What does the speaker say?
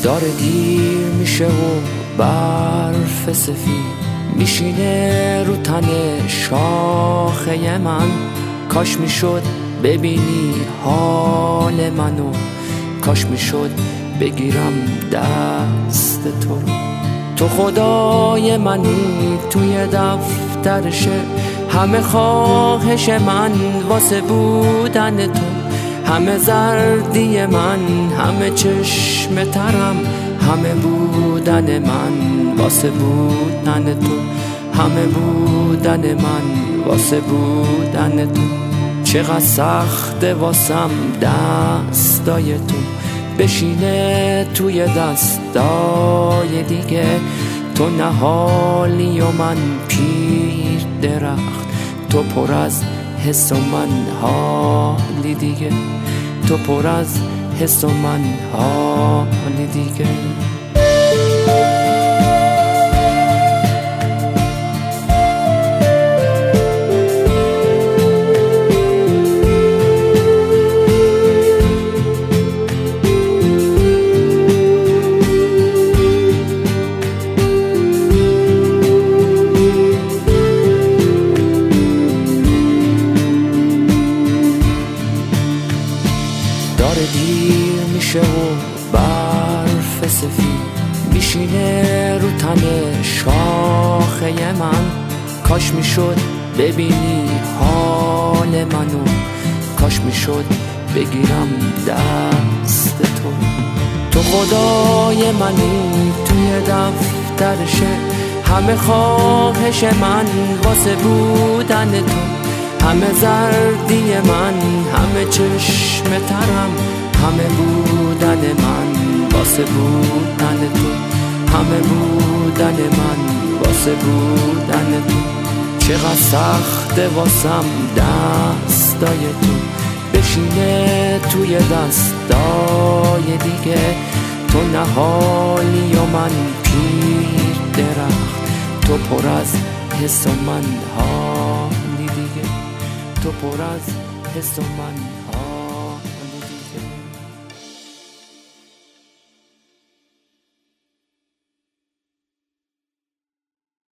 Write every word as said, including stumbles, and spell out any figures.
داره دیر میشه و برف سفید میشینه رو تن شاخه من. کاش میشد ببینی حال منو، کاش میشد بگیرم دست تو رو. تو خدای منی توی دفترش، همه خواهش من واسه بودن تو، همه زردی من، همه چشم ترم، همه بودن من واسه بودن تو، همه بودن من واسه بودن تو. چقدر سخته واسم دستای تو بشینه توی دستای دیگه. تو نهالی و من پیر درخت، تو پر از حس و من حالی دیگه، تو پر از حس و من حالی دیگه. داره دیر میشه و برف سفید میشینه رو تن شاخه من. کاش میشد ببینی حال منو، کاش میشد بگیرم دست تو. تو خدای منی توی دفترش، همه خواهش من واسه بودن تو، همه زردی من، همه چشم ترم، همه بودن من واسه بودن تو، همه بودن من واسه بودن تو. چقدر سخته واسم دستای تو بشینه توی دستای دیگه. تو نهالی و من پیر درخت، تو پر از حس و من حالی دیگه، تو پر از حس و من